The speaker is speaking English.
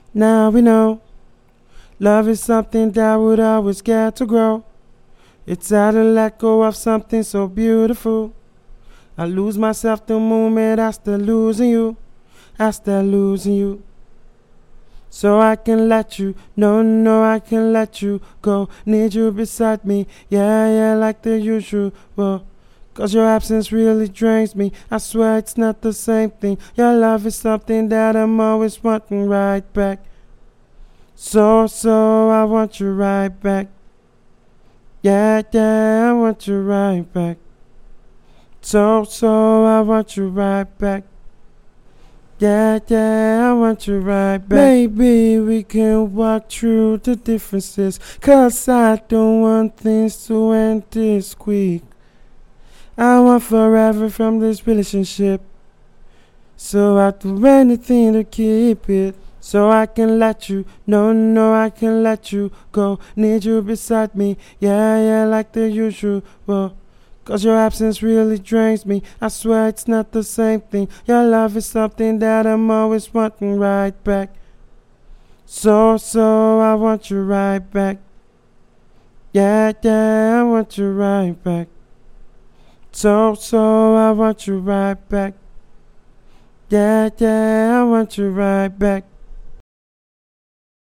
Now we know love is something that would always get to grow. It's hard to let go of something so beautiful. I lose myself the moment I start losing you. I start losing you. So I can let you, no, I can let you go. Need you beside me, yeah, like the usual. Cause your absence really drains me. I swear it's not the same thing. Your love is something that I'm always wanting right back. So I want you right back. Yeah, I want you right back. So I want you right back. Yeah, I want you right back. Maybe we can walk through the differences, cause I don't want things to end this quick. I want forever from this relationship, so I do anything to keep it. So I can let you, no, I can let you go. Need you beside me, yeah, like the usual. Cause your absence really drains me. I swear it's not the same thing. Your love is something that I'm always wanting right back. So I want you right back. Yeah, I want you right back. So I want you right back. Yeah, I want you right back.